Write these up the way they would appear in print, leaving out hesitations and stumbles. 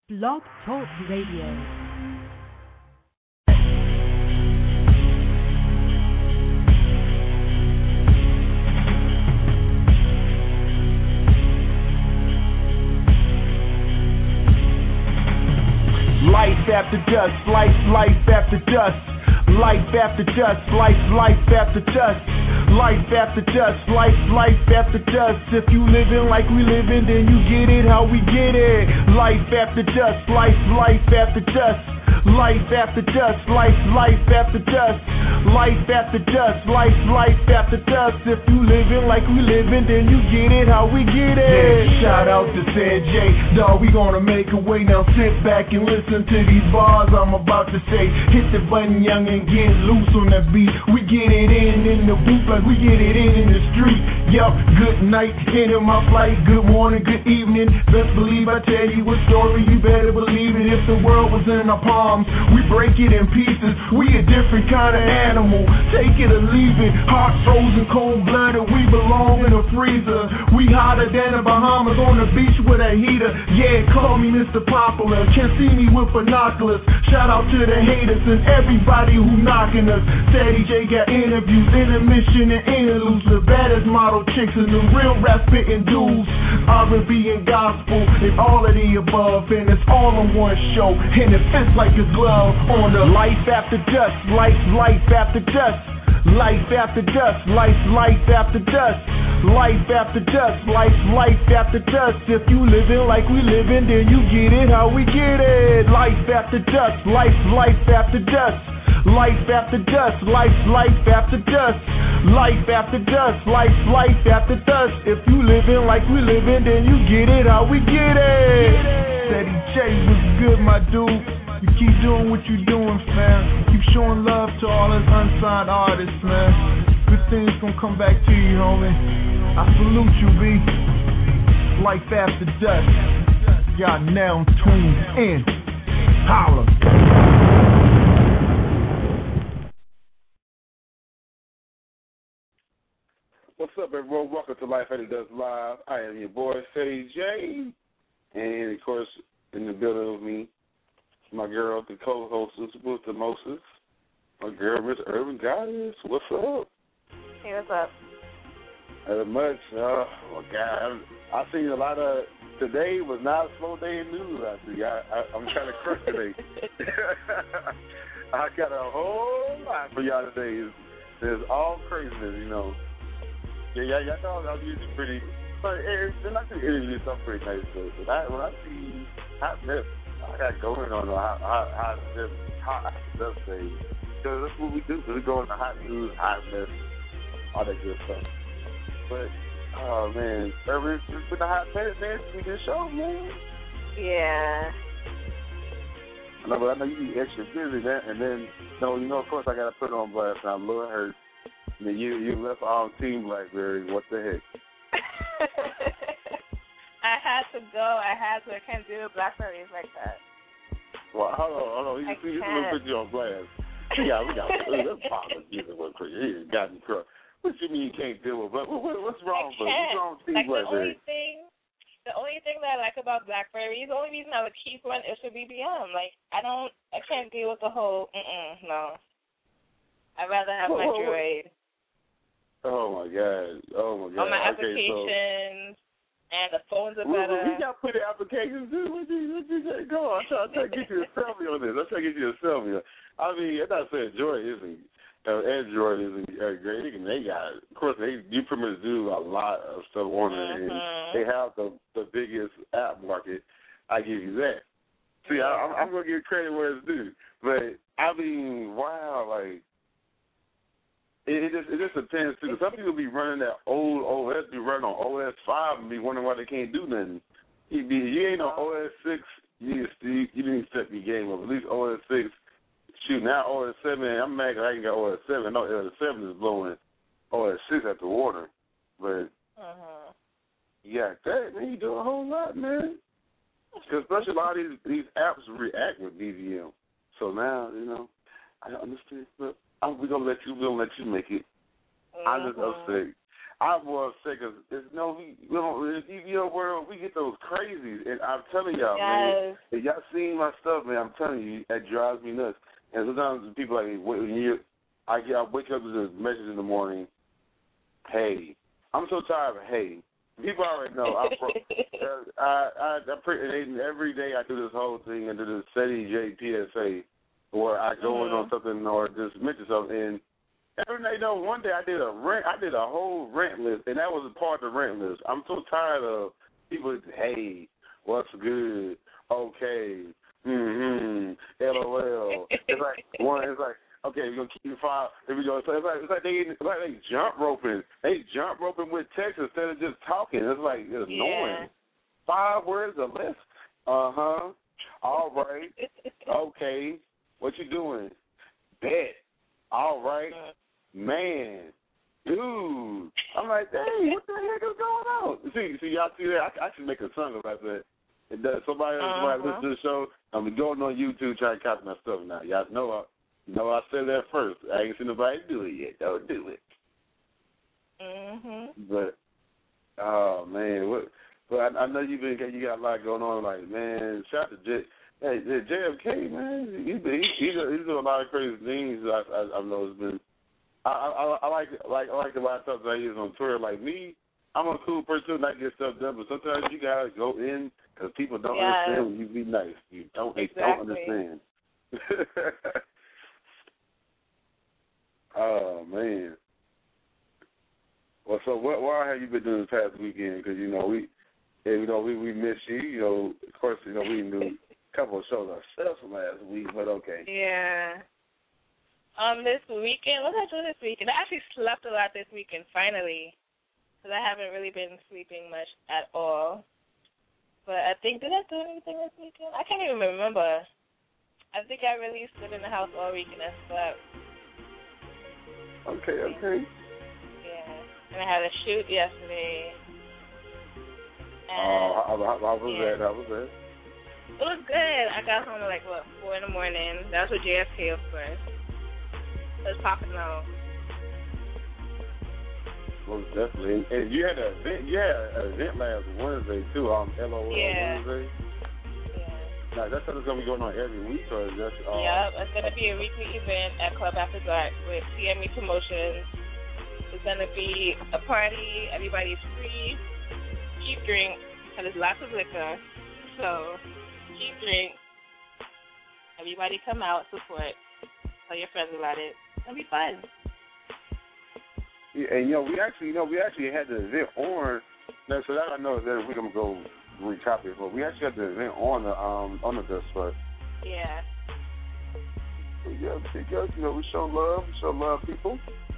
Blog Talk Radio. Life after dust, life after dust. Life after dust, life after dust. Life after dust, life after dust. If you living like we living, then you get it how we get it. Life after dust, life after dust. Life after dust, life after dust. Life after dust, life after dust. If you living like we living, then you get it how we get it. Yeah, shout out to San J, dawg, we gonna make a way. Now sit back and listen to these bars I'm about to say. Hit the button, young, and get loose on that beat. We get it in the booth like we get it in the street. Yup, good night, end of my flight. Good morning, good evening. Best believe I tell you a story, you better believe it. If the world was in our palms, we break it in pieces. We a different kind of animal. Take it or leave it. Hot, frozen, cold-blooded. We belong in a freezer. We hotter than the Bahamas on the beach with a heater. Yeah, call me Mr. Popular. Can't see me with binoculars. Shout out to the haters and everybody who knocking us. Steady J got interviews, intermission and interludes. The baddest model chicks and the real rap spitting dudes. R&B and gospel and all of the above. And it's all on one show. And it fits like a glove on the life after dust, life after dust. Life after dust, life after dust. Life after dust, life after dust. If you living like we living, then you get it how we get it. Life after dust, life after dust. Life after dust, life after dust. Life after dust, life after dust. If you living like we living, then you get it how we get it. Steady J was good, my dude. You keep doing what you doing, fam. Keep showing love to all us unsigned artists, man. Good things gonna come back to you, homie. I salute you, B. Life after dust. Y'all now tuned in. Holla. What's up, everyone? Welcome to Life After Dust Live. I am your boy, Steady J. And, of course, in the building with me, my girl, the co-hostess with the Moses, my girl, Miss Urban Goddess. What's up? Hey, what's up? Not much. Oh, my God. I seen a lot of, today was not a slow day in news, I see. I'm kind of crushed today. I got a whole lot for y'all today. There's all craziness, you know. Yeah, y'all thought I was usually pretty, but then I can interview something pretty nice. When I see hot mess, I got going on the hot stuff thing. Because that's what we do. We go on the hot news, hot mess, all that good stuff. But, oh, man, with the hot mess, man, we just show, man. Yeah. I know you be extra busy, man. And then, of course, I got to put on blast. And I'm a little hurt. And then you left all Team Blackberry. What the heck? I had to go. I can't do Blackberries like that. Well, hold on. You see, this little put you on blast. We got let's pop it. He got me crushed. What you mean you can't deal with? What's wrong with it? What's wrong with Team Blackberry? The only thing that I like about Blackberry, the only reason I would keep one is for BBM. Like, I can't deal with the whole, no. I'd rather have my Droid. Oh, my God. On my applications, and the phones are better. We got pretty applications, too. What you say? Go on. I'm trying to get you a selfie on this. I mean, I'm not saying Droid isn't, Android isn't great. They got, of course, you pretty much do a lot of stuff on it, and they have the biggest app market. I give you that. See, I'm going to give credit where it's due. But, I mean, wow, like, It just depends, too. Some people be running that old OS, be running on OS 5 and be wondering why they can't do nothing. You ain't on OS 6, you need to step your game up. At least OS 6. Shoot, now OS 7, I'm mad because I ain't got OS 7. No, OS 7 is blowing OS 6 at the water. But, you got that, man. You do a whole lot, man. Because especially a lot of these apps react with BVM. So now, I understand. But we're gonna let you make it. I'm just upset. I was sick of it's no, world we get those crazies, and I'm telling y'all, man, if y'all seen my stuff, man, I'm telling you, that drives me nuts. And sometimes people like I wake up to this message in the morning. Hey, I'm so tired of hey. People already know. Every day I do this whole thing and do this SETI JPSA, where I go in on something or just mention something. And every day, one day I did a whole rant list, and that was a part of the rant list. I'm so tired of people. Hey, what's good? Okay. LOL. It's like okay, we're gonna keep it 5. Here we go. So it's like they jump roping. They jump roping with text instead of just talking. It's like it's annoying. 5 words or less. All right. Okay. What you doing? Bet. All right. Man. Dude. I'm like, dang, what the heck is going on? See, y'all see that? I should make a song about that. It does. Somebody listen to the show. I'm going on YouTube trying to copy my stuff now. Y'all know I said that first. I ain't seen nobody do it yet. Don't do it. But, oh man, but I know you got a lot going on. Like, man, shout out to JFK, man. He's doing a lot of crazy things. I've noticed. Been I like the lot of stuff that I use on Twitter. Like me, I'm a cool person and I get stuff done, but sometimes you gotta go in because people don't understand when you be nice. They don't understand. Oh man. Well, so what have you been doing this past weekend? Because we miss you. Of course, we knew a couple of shows ourselves from last week, but okay. Yeah. This weekend, what did I do this weekend? I actually slept a lot this weekend, finally, because I haven't really been sleeping much at all. But I think, did I do anything this weekend? I can't even remember. I think I really stood in the house all weekend and slept. Okay. Yeah. And I had a shoot yesterday. How was that? How was that? It was good. I got home at 4 in the morning. That was with JFK, of course. It was popping out. Most definitely. And you had an event last Wednesday too. LOL Wednesday. Yeah. Now that's something that's gonna be going on every week, or is that? It's gonna be a weekly event at Club After Dark with CME Promotions. It's gonna be a party. Everybody's free. Cheap drinks, and there's lots of liquor. So cheap drinks. Everybody come out, support. Tell your friends about it. It'll be fun. Yeah, and we actually had the event on. Now, so that I know that we're gonna go recap it, but we actually had the event on the Dust Fest. Yeah. Yeah, because we show love, people.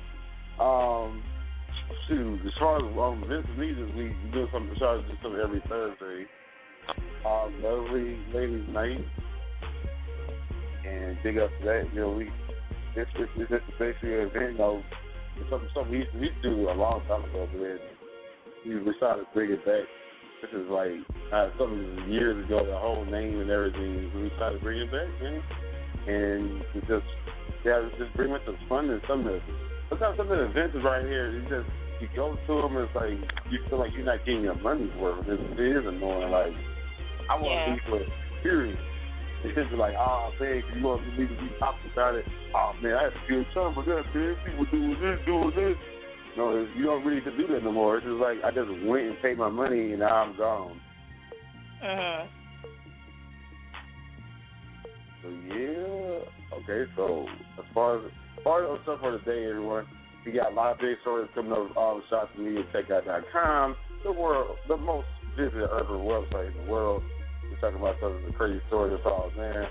Shoot, as far as events and meetings, we do something every Thursday. Lovely Ladies Night, and big up to that. It's basically an event. It's something we used to do a long time ago, but then we decided to bring it back. This is something years ago, the whole name and everything. We decided to bring it back, man. And just bring it some fun and sometimes some of the events is right here. You go to them, it's like you feel like you're not getting your money's worth. It is annoying. Like I want to be for period. It's just like, man, you want me to be talking about it? Oh man, I have to feel something for that, man. People doing this. No, you don't really have to do that no more. It's just like I just went and paid my money and now I'm gone. So yeah, okay. So as far as stuff for today, everyone, we got a lot of big stories coming up. ShopsMediaTech.com, the most visited urban website in the world. We're talking about some of the crazy stories that's all there.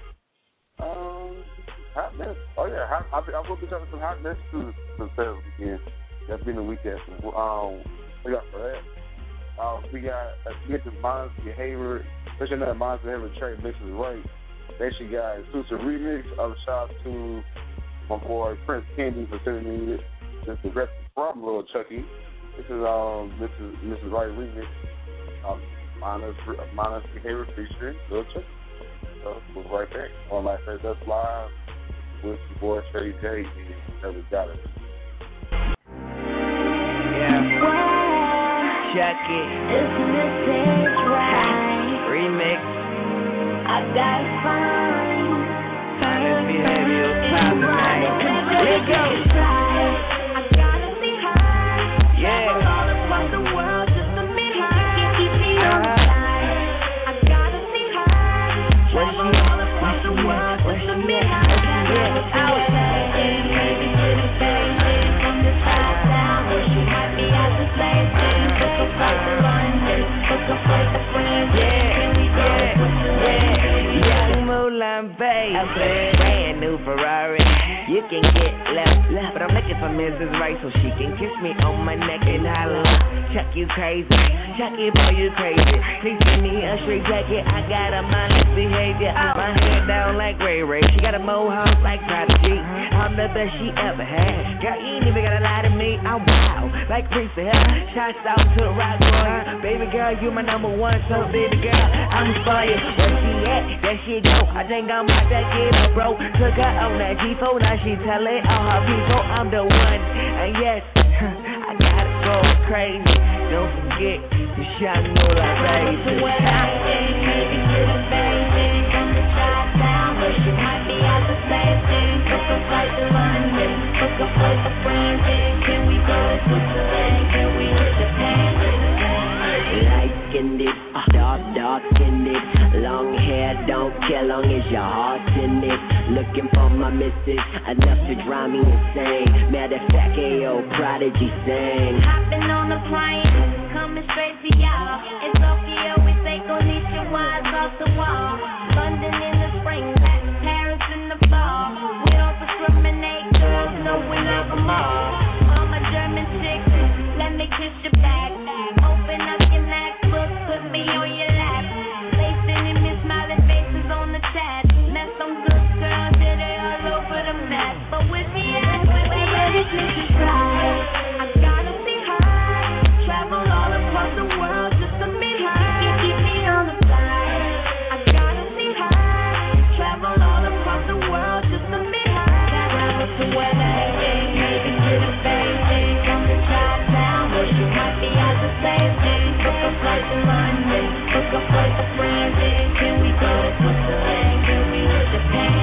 Hot mess. Oh yeah, I will be talking some hot mess too themselves again. That's been the weekend. We got for that. We got get this Mindless Behavior, especially another Mindless Behavior track mixes right. They actually got exclusive remix of the shop to my boy Prince Candy for sending me this. This is from Lil Chucky. This is Mrs. Right remix. Mindless Behavior featuring Lil Chucky. So we'll be right back on Life After Dusk Live with your boy Trey J. And we got it. Check it. Isn't this right? Remix. I got fine. Honest behavior pop tonight. Let's go. I gotta be high. Yeah. All across the world just to be high. Keep me on the side. I gotta be high. Travel all across the world just to be high. Maybe get a baby from the side down. Or she might be out the same thing. Book a flight to London. Book a flight to France. Young Moulin Bay, brand new Ferrari. You can get left, but I'm looking for Mrs. Right so she can kiss me on my neck and holler. Chuck you crazy, Chucky boy you crazy. Please send me a straight jacket. I got a mindless behavior. My hair down like Ray Ray. She got a mohawk like Prodigy. I'm the best she ever had. Girl, you ain't even gotta lie to me. I'm wild like Prince of Hell. Shots out to the rock boy. Baby girl, you my number one. So baby girl, I'm inspired. Where she at? There she go. I think I'm about to get her, bro. Took her on that G4. Now she tell it all her people I'm the one. And yes, I gotta go crazy. Don't forget to shine no like baby. Maybe get a baby from the top down, but she might be out the same thing. Book a flight to London, book a flight to France. Can we go to Switzerland? Can we hit Japan? Light-skinned it, dark-skinned it. Long hair, don't care long as your heart's in it. Looking for my missus, enough to drive me insane. Matter of fact, AO Prodigy sang. Hopping on the plane, coming straight to y'all. In Tokyo, we take Onisha wines off the wall. London in the spring, Paris in the fall. We don't discriminate, girls know we love them all. All my German chicks, let me kiss your back. Open up your MacBook, put me on your lap. Facing in me, smiling faces on the chat. Met some good girls, yeah, they all over the map. But with me, wherever this is right, I gotta be high. Travel all across the world just to be high. Keep me on the fly. I gotta be high. Travel all across the world just to be high. Travel to LA, maybe get a baby from the top down, or she might be out the same thing. Book a flight to London, book a flight to France. Can we go to Switzerland? Can we hit Japan?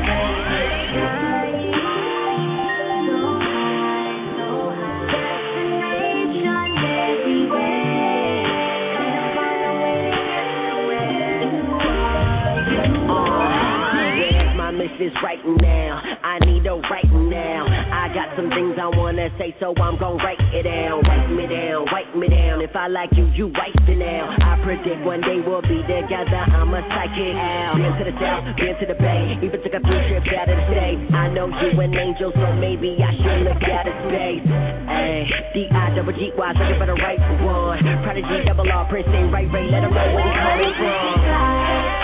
Missus right now, I need her right now. I got some things I wanna say, so I'm gon' write it down. Write me down, write me down. If I like you, you write it now. I predict one day we'll be together. I'm a psychic out. Been to the south, been to the bay. Even took a few trips out of the state. I know you an angel, so maybe I should look out of space. Ay, D-I-double-G-Y, looking for the right one. Prodigy, double R, Prince, and Ray Ray. Let him know where he's coming from.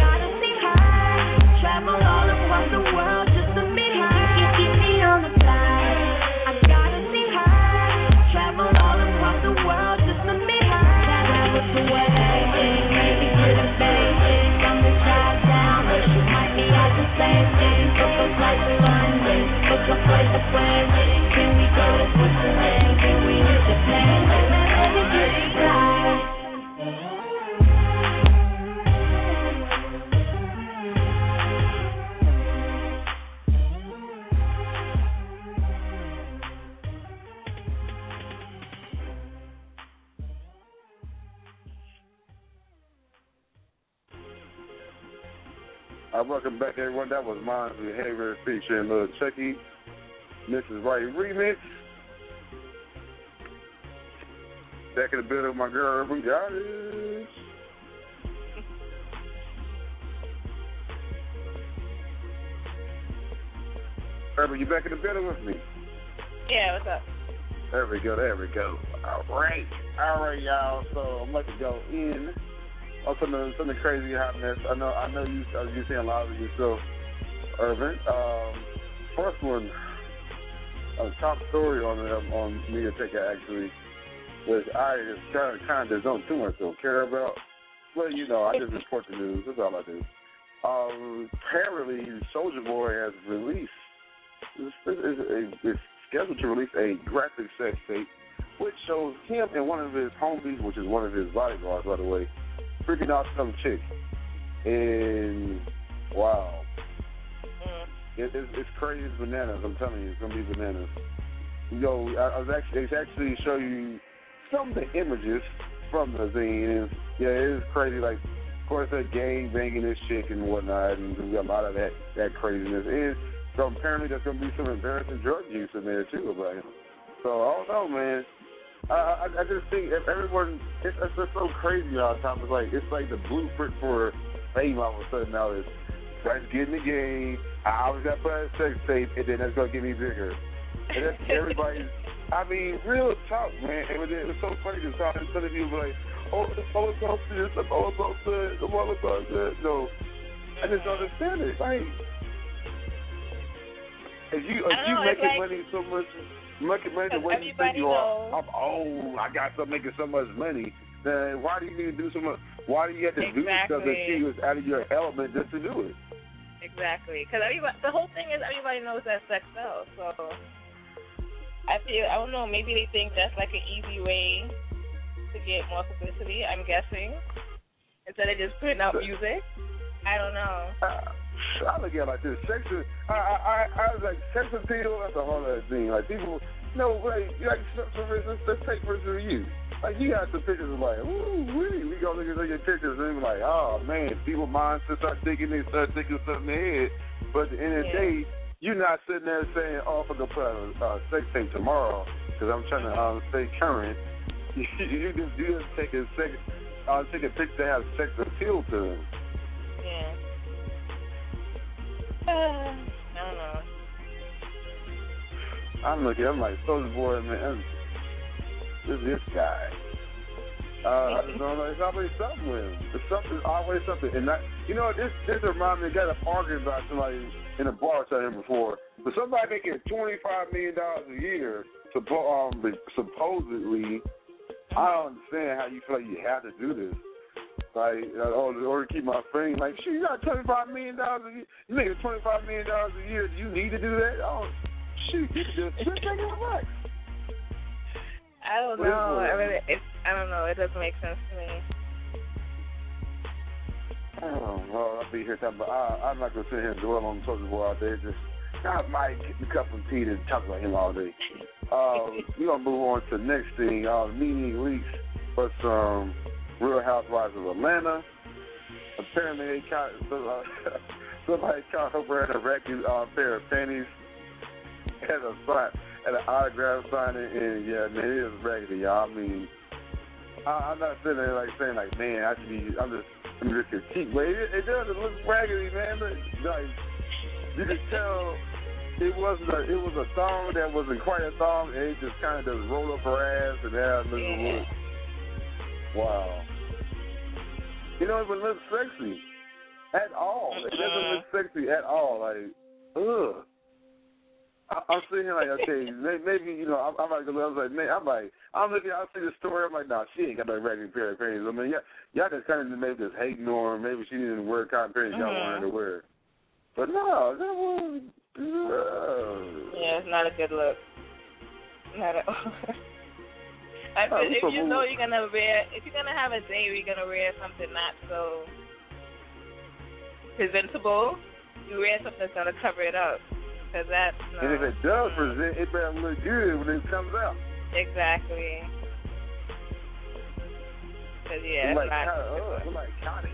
Travel all across the world just to be high. Keep me on the fly. I gotta be high. Travel all across the world just to be high. Travel to LA, maybe get a baby from the top down, or she might be out the same thing. Book a flight to London, book a flight to France. Can we go to Switzerland? Can we hit Japan? Maybe get a fly. Welcome back, everyone. That was Mind's Behavior featuring Lil Chucky, Mrs. Right remix. Back in the building with my girl, we got it. Herbert, you back in the building with me? Yeah, what's up? There we go. All right, y'all. So I'm about to go in. Something crazy hotness. I know you seeing a lot of yourself, Irvin. First one, top story on Media Ticker actually, which I just kind of don't too much don't care about. Well, I just report the news. That's all I do. Apparently, Soulja Boy has released. Is scheduled to release a graphic sex tape which shows him and one of his homies, which is one of his bodyguards, by the way, freaking out some chick. And, wow. It's crazy. It's bananas. I'm telling you, it's going to be bananas. Yo, it's actually show you some of the images from the zine. And, yeah, it is crazy. Like, of course, that gang banging this chick and whatnot, and we got a lot of that craziness. And so apparently there's going to be some embarrassing drug use in there, too, about him. So, I don't know, man. I just think if everyone, it's just so crazy all the time. It's like the blueprint for fame all of a sudden now is let's get in the game. I always got to put out a sex tape, and then that's going to get me bigger. And that's everybody's, I mean, real talk, man. It was so funny to talk to some of you like, oh, it's so this, oh, it's so good, the mother so good. No, I just don't understand it. Like, if you making money so much, making money the way you think you are, I got to making so much money. Then why do you need to do so much? Why do you have to do stuff that she was out of your element just to do it? Exactly, because the whole thing is everybody knows that sex sells. So I don't know, maybe they think that's like an easy way to get more publicity. I'm guessing instead of just putting out music. I don't know. I look at it like this. Sex is, I was like, sex appeal, that's a whole other thing. Like, people, like for instance, let's take for you. Like, you got some pictures of like, ooh, we go look at your pictures and be like, oh, man, people's minds just start thinking something in their head. But at the end of the day, you're not sitting there saying, oh, I'm going to put a sex tape tomorrow because I'm trying to stay current. You just take a picture that has sex appeal to them. Yeah. I don't know. I'm like, Soulja Boy, man, this guy. I just don't know, it's always something with him. There's always something. And this reminds me, I got an argument about somebody in a bar I him before. But somebody making $25 million a year, supposedly, I don't understand how you feel like you have to do this. Like, or to keep my friend, like, shit, you got $25 million a year. You make $25 million a year. Do you need to do that? Oh, shoot, you can just take it back. I don't know. I don't know. It doesn't make sense to me. Oh, well, I'll be here talking about. I'm not gonna sit here and dwell on Soulja Boy all day. I might get a cup of tea and talk about him all day. We're gonna move on to the next thing. Meeting leaks for some Real Housewives of Atlanta. Apparently, they caught somebody caught her wearing a raggedy pair of panties at an autograph signing, and yeah, man, it is raggedy, y'all. I mean, I'm not sitting there like saying like, man, I'm just critique, but it doesn't look raggedy, man. Like, you can tell it was a thong that wasn't quite a thong, and it just kind of just rolled up her ass, and that look. Wow. It don't even look sexy at all. It doesn't look sexy at all. Like, ugh. I'm sitting here like, okay, maybe, I'm like, I'm looking, I see the story, I'm like, nah, she ain't got no regular pair of panties. I mean, y'all just kind of maybe just hating on her. Maybe she didn't wear cotton panties y'all wanted her to wear. But no, that was, yeah, it's not a good look. Not at all. If you know you're gonna have a day where you're gonna wear something not so presentable, you wear something that's gonna cover it up. Cause that's and if it does present, it better look good when it comes out. Exactly. Cause yeah, it's like cottage.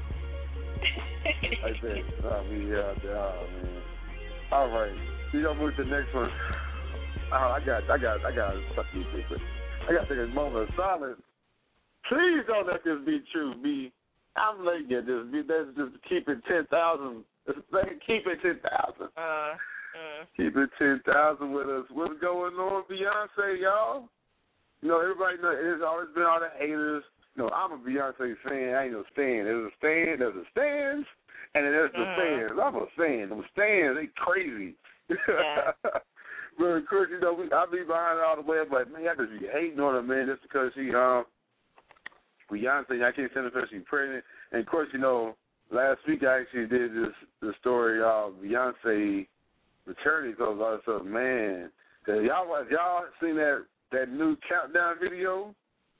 Like that. Man. All right, we gonna move to the next one. I got fuck you, secret. I got to take a moment of silence. Please don't let this be true, B. I'm letting you let's just keep it 10,000. Keep it 10,000. Keep it 10,000 with us. What's going on, Beyonce, y'all? Everybody knows there's always been all the haters. I'm a Beyonce fan. I ain't no stan. There's a stan, there's a stans, and then there's the fans. I'm a fan. Them stans, they crazy. Yeah. But of course, I'll be behind it all the way. But man, I just be hating on her, man, just because she Beyonce. I can't stand her because she's pregnant. And of course, last week I actually did the story of Beyonce maternity clothes. I said, man, y'all seen that that new countdown video.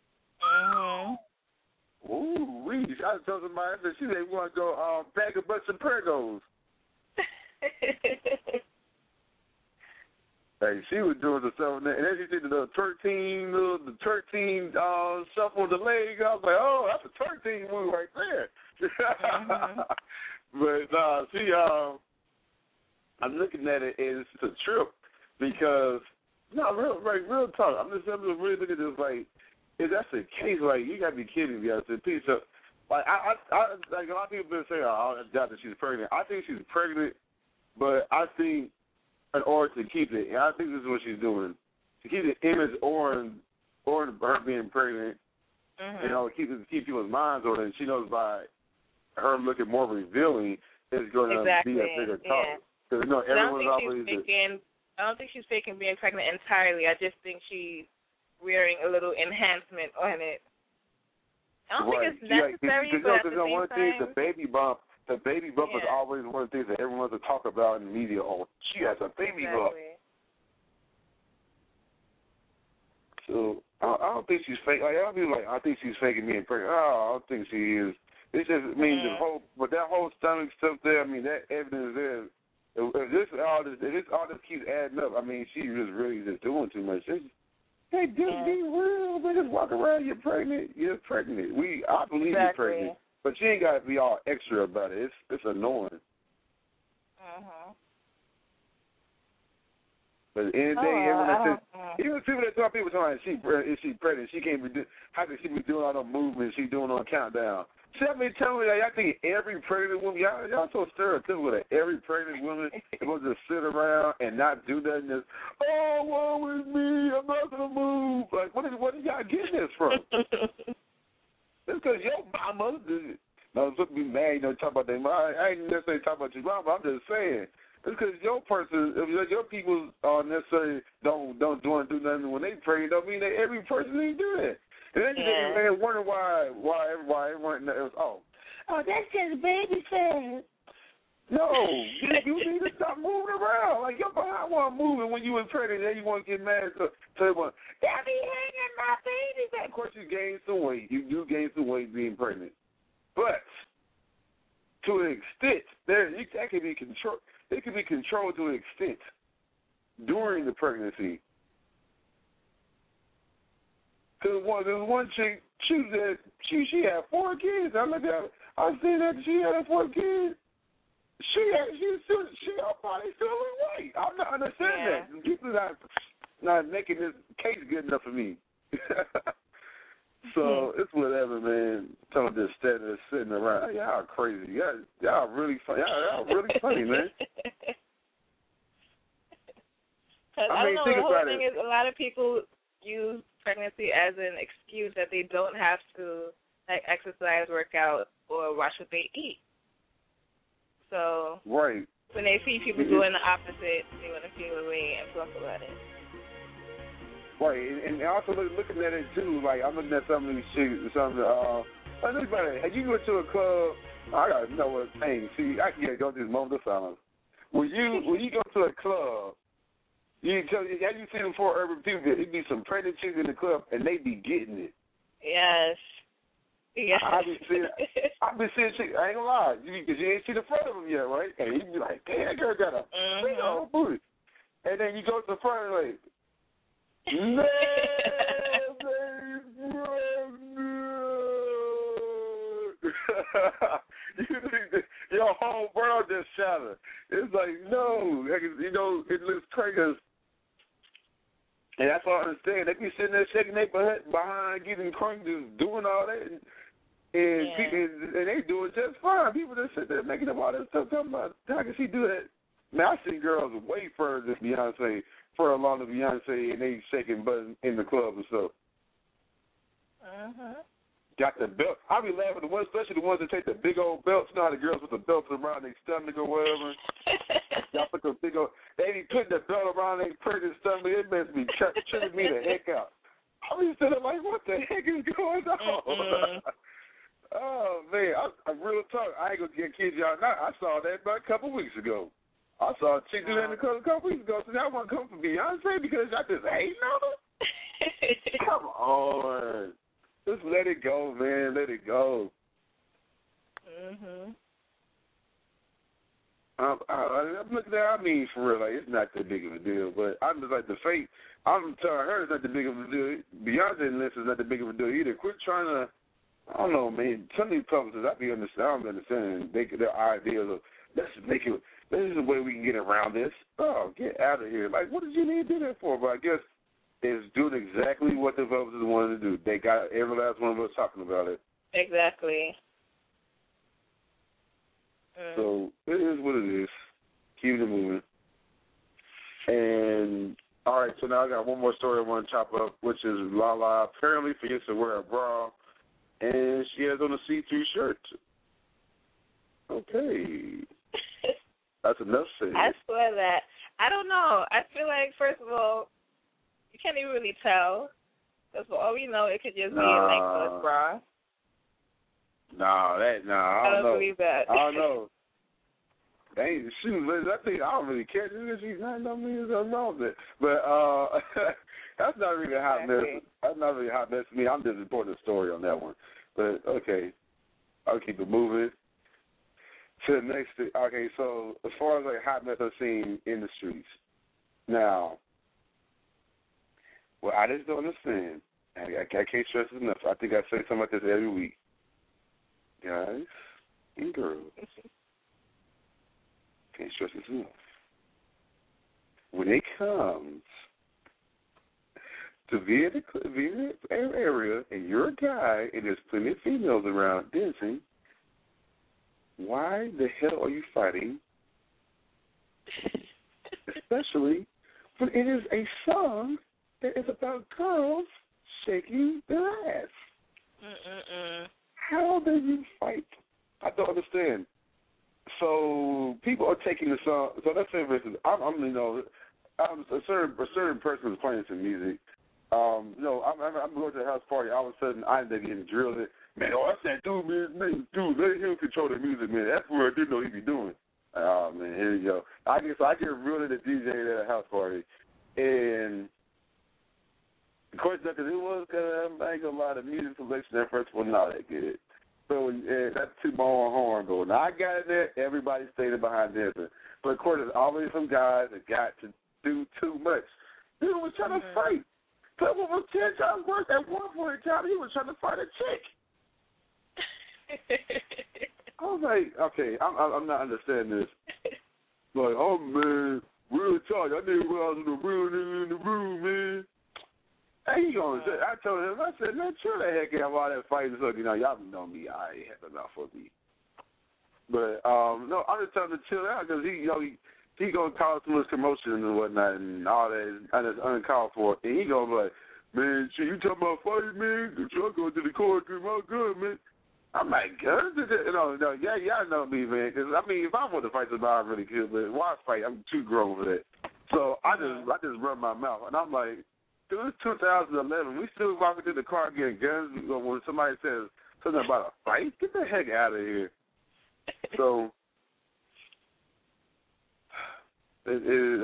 Ooh, we. I told somebody that she didn't want to go pack a bunch of Pregos. Hey, she was doing the stuff, and then she did the twerk team shuffle the leg. I was like, oh, that's a twerk team move right there. But see, I'm looking at it as it's a trip because real talk. I'm just really looking at this like, if that's the case, like you gotta be kidding me. I said, piece of like I like a lot of people been saying, oh, I doubt that she's pregnant. I think she's pregnant, but I think in order to keep it, and I think this is what she's doing, to keep the image on her being pregnant, you know, keep people's minds on it. And she knows by her looking more revealing, it's going to be a bigger talk. Because you know everyone's always. I don't think she's faking being pregnant entirely. I just think she's wearing a little enhancement on it. I don't think it's necessary, but at the same time, the baby bump is always one of the things that everyone wants to talk about in the media. Oh, she has a baby bump. So I don't think she's fake. Like I'll be like, I think she's faking being pregnant. Oh, I don't think she is. It just means that whole stomach stuff there. I mean, that evidence there. If this all this keeps adding up, I mean, she just really just doing too much. Hey, just be real. Man, just walk around. You're pregnant. I believe you're pregnant, but you ain't got to be all extra about it. It's annoying. But at the end of the day, even people that talk, people talking, is she pregnant? She can't be. How can she be doing all the movements she's doing on Countdown? Tell me, like, I think every pregnant woman, y'all so stereotypical that every pregnant woman is supposed to sit around and not do nothing. Just, oh, woe is me, I'm not gonna move. Like, what are y'all getting this from? It's because your mama. No, I'm supposed to be mad, you know, talk about their mom. I ain't necessarily talking about your mama. I'm just saying. It's because your people necessarily don't do nothing when they pray. Don't mean that every person ain't do that. And then you wonder why everyone else. Oh, that's just baby fat. No, you need to stop moving around. Like your behind wasn't moving when you was pregnant. Then you want to get mad to everyone. That be hanging my baby fat. Of course, you gain some weight. You do gain some weight being pregnant, but to an extent, that can be controlled. It can be controlled to an extent during the pregnancy. Because there was one chick, she had 4 kids. I looked at her, I seen that she had 4 kids. Her body still look right. I'm not understanding that. People not making this case good enough for me. So it's whatever, man. Talking just standing there sitting around. Y'all crazy. Y'all really funny. Y'all really funny, man. I mean, think about it. A lot of people use pregnancy as an excuse that they don't have to exercise, work out, or watch what they eat. So when they see people doing the opposite, they want to feel away and talk about it. Right, and also looking at it too, like I'm looking at some of these chicks, think about it. Have you go to a club? I gotta know what thing. See, I can go through this moment of silence. When you go to a club, have you seen before urban people? It be some pregnant chicks in the club, and they be getting it. Yes. I be seeing chicks. I ain't gonna lie, because you ain't seen the front of them yet, right? And you be like, damn, that girl got a big old booty. And then you go to the front, like, no, your whole world just shattered. It's like, no, you know, it looks crazy. And that's all I understand. They be sitting there shaking their butt behind, getting crunk, just doing all that. And they do it just fine. People just sit there making up all that stuff, talking about, how can she do that? Man, I've seen girls way further than Beyonce, further along than Beyonce, and they shaking butt in the club and stuff. Got the belt. I be laughing at the ones, especially the ones that take the big old belts. You know how the girls with the belts around their stomach or whatever. Y'all put the big old. They be putting the belt around their pregnant stomach. It must be tripping me the heck out. I be sitting there like, what the heck is going on? Oh man, I real talk. I ain't gonna kid y'all not. I saw that about a couple weeks ago. I saw a chick do that a couple weeks ago. So I want to come from Beyonce because I just hating on her. Come on. Just let it go, man. Let it go. Mhm. I'm looking at. I mean, for real, like it's not that big of a deal. But I'm just like the fate. I'm telling her it's not that big of a deal. Beyonce and this is not that big of a deal either. Quit trying to. I don't know, man. Some of these publicists, I don't understand their ideas of let's make it. This is the way we can get around this. Oh, get out of here! Like, what did you need to do that for? But I guess it's doing exactly what the developers wanted to do. They got every last one of us talking about it. Exactly. So it is what it is. Keep it moving. And all right, so now I got one more story I want to chop up, which is Lala apparently forgets to wear a bra, and she has on a see-through shirt. Okay, that's enough said. I swear that I don't know. I feel like first of all, you can't even really tell. Because for all we know, it could just be a legless bra. I don't know. Believe that. I don't know. Shoot, I think I don't really care. She's not no means nothing wrong with it. But that's not really a hot mess. That's not really a hot mess to me. I'm just reporting a story on that one. But okay, I'll keep it moving to the next thing. Okay, so as far as like hot mess I've seen in the streets, now, well, I just don't understand. I can't stress it enough. I think I say something like this every week. Guys and girls, can't stress this enough. When it comes to being in an area and you're a guy and there's plenty of females around dancing, why the hell are you fighting? Especially when it is a song that is about girls shaking their ass. How do you fight? I don't understand. So people are taking the song. So let's say, for instance, I'm a certain person is playing some music. I'm going to a house party. All of a sudden, I end up getting drilled. Man, that's that dude, man. Dude, let him control the music, man. That's what I didn't know he'd be doing. Oh man, here you go. I get real into DJ at a house party, and of course, because it was I ain't gonna lie, the music selection at first was not that good. So that's too my own horn going. Now I got it there. Everybody's standing behind dancing, but of course, there's always some guys that got to do too much. Dude was trying to fight. Someone was 10 times worse. At one point in time, he was trying to fight a chick. I was like, okay, I'm not understanding this. Like, oh man, real talk. I didn't realize the real nigga in the room, man. And he going, I told him, I said, man, chill the heck out of all that fighting. So, y'all know me. I ain't had enough for me. But no, I'm just telling him to chill out because he gonna cause too much commotion and whatnot and all that, and it's uncalled for. And he gonna be like, man, shit, you talking about fighting, man? I'm going to the court with my gun, man. I'm like, guns? Yeah, y'all know me, man. Because I mean, if I want to fight somebody, I really could. But why fight? I'm too grown for that. So I just run my mouth, and I'm like, dude, it's 2011. We still walking through the car getting guns when somebody says something about a fight. Get the heck out of here. So it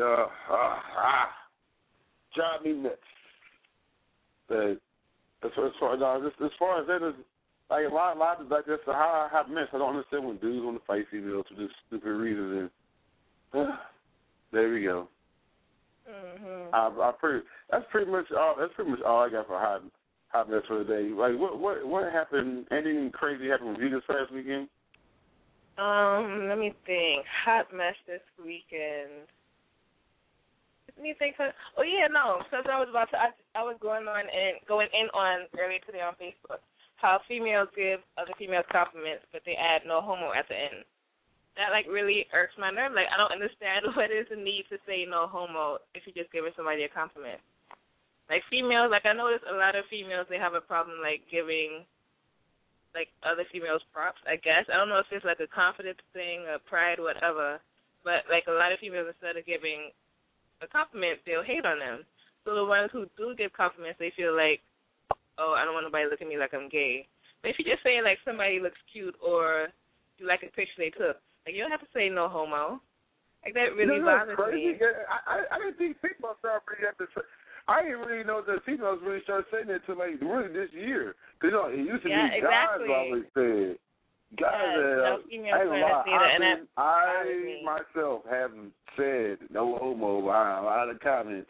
drive me nuts. But as far as that is, like a lot of like that's a hot mess. I don't understand when dudes want to fight females for just stupid reasons. And there we go. Mm-hmm. That's pretty much all I got for hot mess for the day. Like what happened? Anything crazy happened with you this past weekend? Let me think. Hot mess this weekend. Let me think. Oh yeah, no. Since I was going in on earlier today on Facebook how females give other females compliments, but they add no homo at the end. That really irks my nerve. I don't understand what is the need to say no homo if you're just giving somebody a compliment. Females, I noticed a lot of females, they have a problem giving other females props, I guess. I don't know if it's a confidence thing, a pride, whatever. But a lot of females, instead of giving a compliment, they'll hate on them. So the ones who do give compliments, they feel oh, I don't want nobody looking at me like I'm gay. But if you just say somebody looks cute or you like a picture they took, you don't have to say no homo. That really bothers me. I didn't think people started really have to say. I didn't really know that females really started saying that until like really this year. Because it used to be exactly. guys always said. Guys, I myself haven't said no homo behind a lot of comments.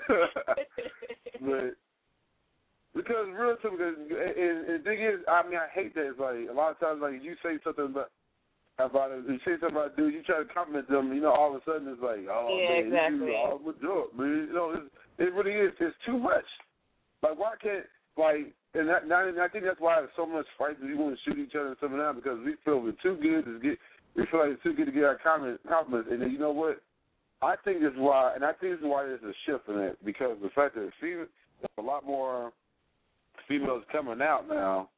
But because real talk, and the thing is, I mean, I hate that. It's like a lot of times, like you say something about it, you say something about a dude, you try to compliment them, you know, all of a sudden it's like, oh man, exactly. you all up, man. You know, it really is. It's too much. Like, why can't and I think that's why there's so much fight that we want to shoot each other and stuff now, because we feel we're too good to get. We feel like it's too good to get our compliments, and then you know what? I think this is why there's a shift in that, because the fact that there's a lot more females coming out now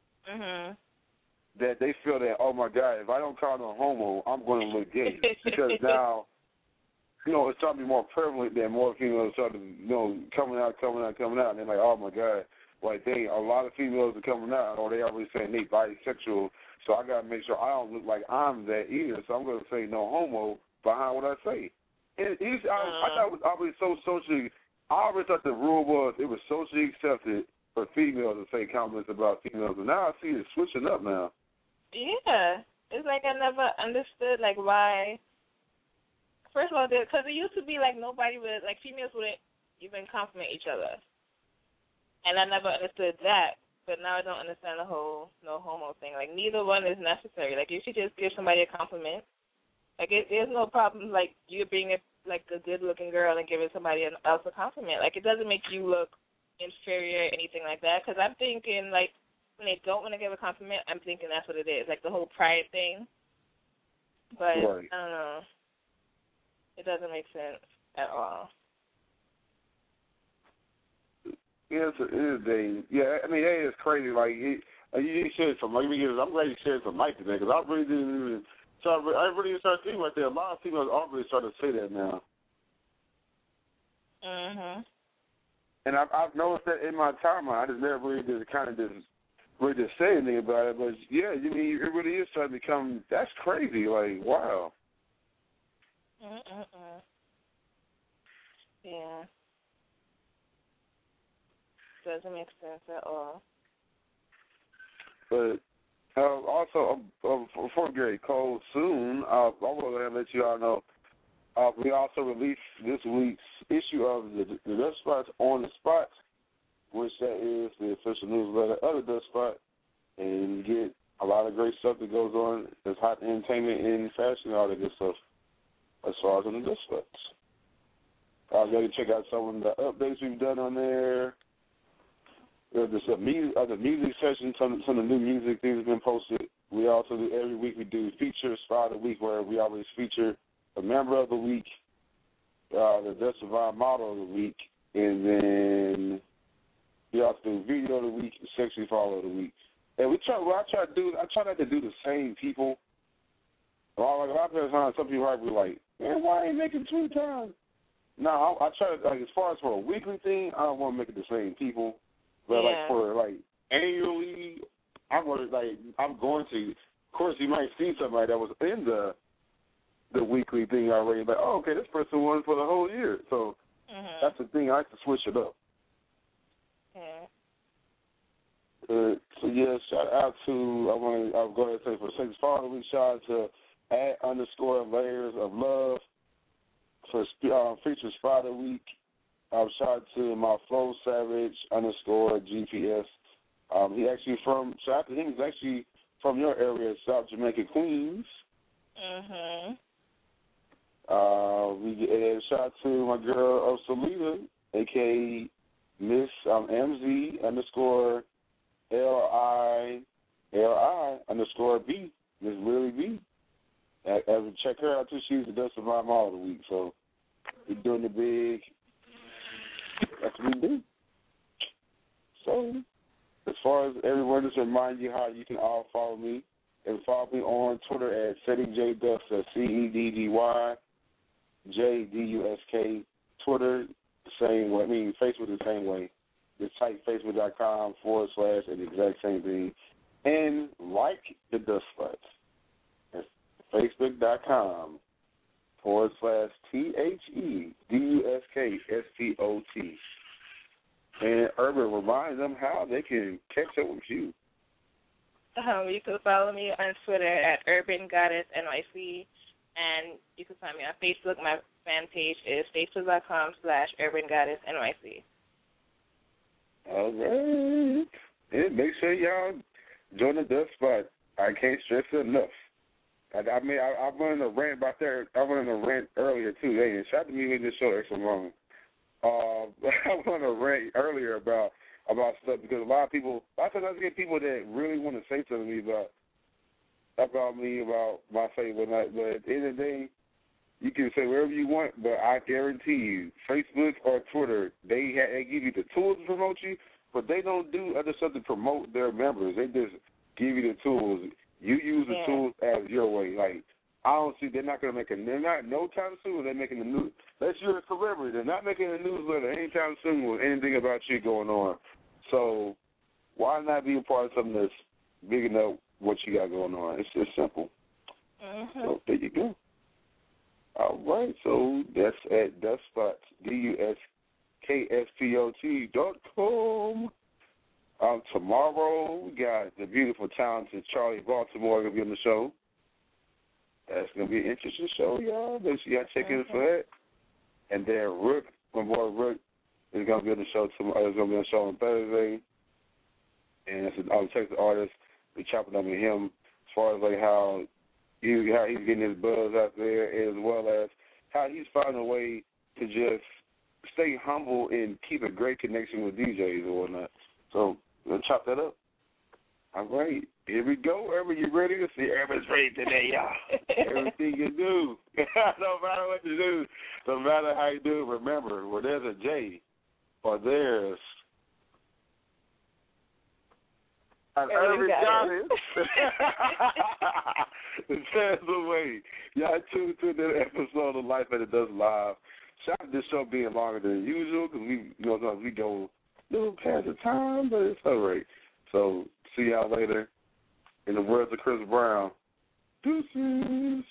that they feel that, oh my God, if I don't call no homo, I'm going to look gay, because now, you know, it's starting to be more prevalent that more females start to, you know, coming out, and they're like, oh my God, like a lot of females are coming out, or they already saying they bisexual, so I got to make sure I don't look like I'm that either, so I'm going to say no homo behind what I say. And I thought it was always so socially, I always thought the rule was it was socially accepted for females to say comments about females, and now I see it switching up now. Yeah, it's like I never understood, like, why. First of all, because it used to be like nobody would, like, females wouldn't even compliment each other. And I never understood that, but now I don't understand the whole no homo thing. Like, neither one is necessary. Like, you should just give somebody a compliment. Like, there's no problem, like, you being, a good-looking girl and giving somebody else a compliment. Like, it doesn't make you look inferior or anything like that, because I'm thinking, like, when they don't want to give a compliment, I'm thinking that's what it is, like the whole pride thing. But, right. I don't know. It doesn't make sense at all. Yes, it is, Dave. Yeah, I mean, that is crazy. Like, you shared some. I'm glad you shared some Mike today, because I really didn't even. So I really started thinking right there. A lot of females are really starting to say that now. And I've noticed that in my timeline. I just never really just say anything about it. But yeah, you mean it really is starting to become. That's crazy. Like, wow. Yeah. Doesn't make sense at all. But also, before we get cold soon, I want to let you all know we also released this week's issue of the Dust Spots on the Spot, which that is the official newsletter of the Dust Spot, and you get a lot of great stuff that goes on. There's hot entertainment and fashion and all that good stuff as far as on the Dust Spots. Go to check out some of the updates we've done on there. There's the music session, some of the new music things have been posted. We also do every week we do feature spot of the week, where we always feature a member of the week, the Dust Survive model of the week, and then we also do video of the week and sexy follow of the week. And I try not to do the same people. Well, like a lot of times, some people might be like, man, why ain't making 2 times? No, I try to, like, as far as for a weekly thing, I don't want to make it the same people. But like for annually, I'm going to. Of course, you might see somebody that was in the weekly thing already. Like, oh, okay, this person won for the whole year. So that's the thing. I like to switch it up. So yeah, shout out to. I'll go ahead and say for the second part of the week, shout out to @_layers of love for feature spot of the week. Shout out to my Flow Savage _GPS. He's actually from your area, South Jamaica, Queens. We shout out to my girl Salita, aka Miss MZ _LI_B, Miss Lily B. Check her out too. She's the Dust Survive model of the week. So we're doing the big. That's what we do. So, as far as everyone, just remind you how you can all follow me. And follow me on Twitter at SeddingJDusk, that's CEDDYJDUSK. Twitter, the same way. I mean, Facebook the same way. Just type facebook.com/ and the exact same thing. And like the Dust Spots. That's facebook.com/ THEDUSKSPOT. And Urban, remind them how they can catch up with you. You can follow me on Twitter at Urban Goddess NYC, and you can find me on Facebook. My fan page is facebook.com/Urban Goddess NYC. All right. And make sure y'all join the Dust Spot. I can't stress it enough. I wanted to rant about that. I wanted to rant earlier, too. Hey, shout out to me making this show extra long. I wanted to rant earlier about stuff because a lot of times I get people that really want to say something to me about my faith, but at the end of the day, you can say whatever you want, but I guarantee you, Facebook or Twitter, they give you the tools to promote you, but they don't do other stuff to promote their members. They just give you the tools. You use the tools as your way. Like, I don't see, they're not going to make no time soon they're making the news. Unless you're a celebrity, they're not making a newsletter anytime soon with anything about you going on. So why not be a part of something that's big enough what you got going on? It's just simple. Mm-hmm. So there you go. All right, so that's at Dustspots, DUSKSPOT.com. Tomorrow, we got the beautiful, talented Charlie Baltimore going to be on the show. That's going to be an interesting show, y'all. Make sure y'all check in for that. And then Rook, my boy Rook, is going to be on the show tomorrow. Is going to be on the show on Thursday. And it's an Texas artist. We chopping up with him as far as like how he's getting his buzz out there, as well as how he's finding a way to just stay humble and keep a great connection with DJs or whatnot. So we'll chop that up. All right. Here we go. Urban, you ready? Let's see. Urban's ready today, y'all. Everything you do. No matter what you do, no matter how you do, remember, where there's a J or there's an Urban Goddess. There's a way. Y'all tuned to the episode of Life After Dusk Live. Shout out to this show being longer than usual because we go a little past the time, but it's all right. So see y'all later. In the words of Chris Brown, deuces.